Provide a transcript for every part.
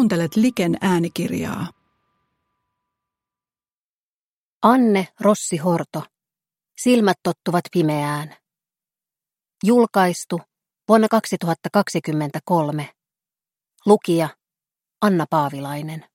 Kuuntelet Liken äänikirjaa. Anne Rossi Horto. Silmät tottuvat pimeään. Julkaistu vuonna 2023. Lukija Anna Paavilainen.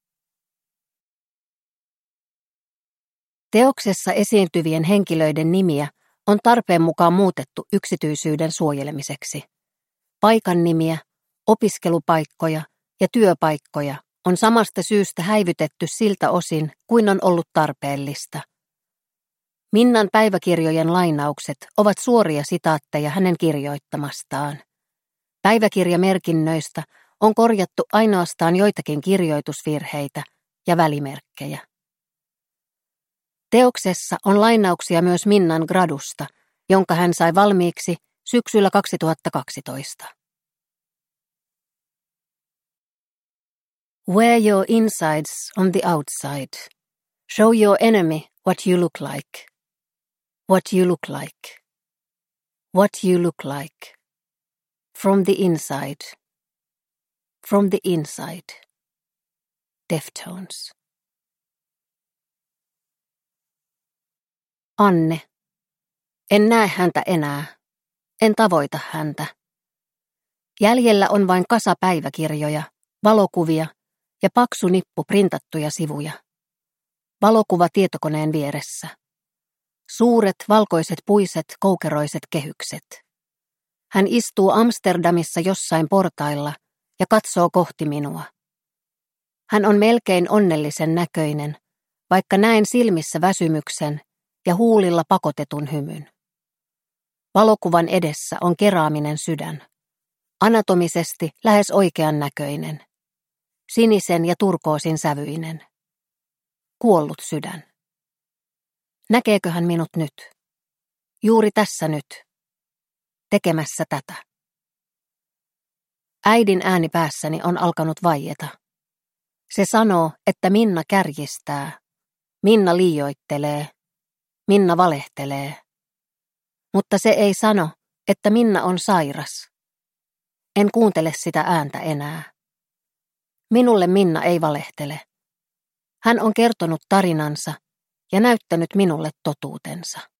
Teoksessa esiintyvien henkilöiden nimiä on tarpeen mukaan muutettu yksityisyyden suojelemiseksi. Paikan nimiä, opiskelupaikkoja ja työpaikkoja on samasta syystä häivytetty siltä osin, kuin on ollut tarpeellista. Minnan päiväkirjojen lainaukset ovat suoria sitaatteja hänen kirjoittamastaan. Päiväkirjamerkinnöistä on korjattu ainoastaan joitakin kirjoitusvirheitä ja välimerkkejä. Teoksessa on lainauksia myös Minnan gradusta, jonka hän sai valmiiksi syksyllä 2012. Wear your insides on the outside. Show your enemy what you look like. What you look like. What you look like. From the inside. From the inside. Deftones. Anne. En näe häntä enää. En tavoita häntä. Jäljellä on vain kasa päiväkirjoja, valokuvia ja paksu nippu printattuja sivuja. Valokuva tietokoneen vieressä. Suuret valkoiset puiset koukeroiset kehykset. Hän istuu Amsterdamissa jossain portailla ja katsoo kohti minua. Hän on melkein onnellisen näköinen, vaikka näen silmissä väsymyksen ja huulilla pakotetun hymyn. Valokuvan edessä on keraaminen sydän. Anatomisesti lähes oikean näköinen. Sinisen ja turkoosin sävyinen. Kuollut sydän. Näkeekö hän minut nyt? Juuri tässä nyt. Tekemässä tätä. Äidin ääni päässäni on alkanut vaieta. Se sanoo, että Minna kärjistää. Minna liioittelee. Minna valehtelee. Mutta se ei sano, että Minna on sairas. En kuuntele sitä ääntä enää. Minulle Minna ei valehtele. Hän on kertonut tarinansa ja näyttänyt minulle totuutensa.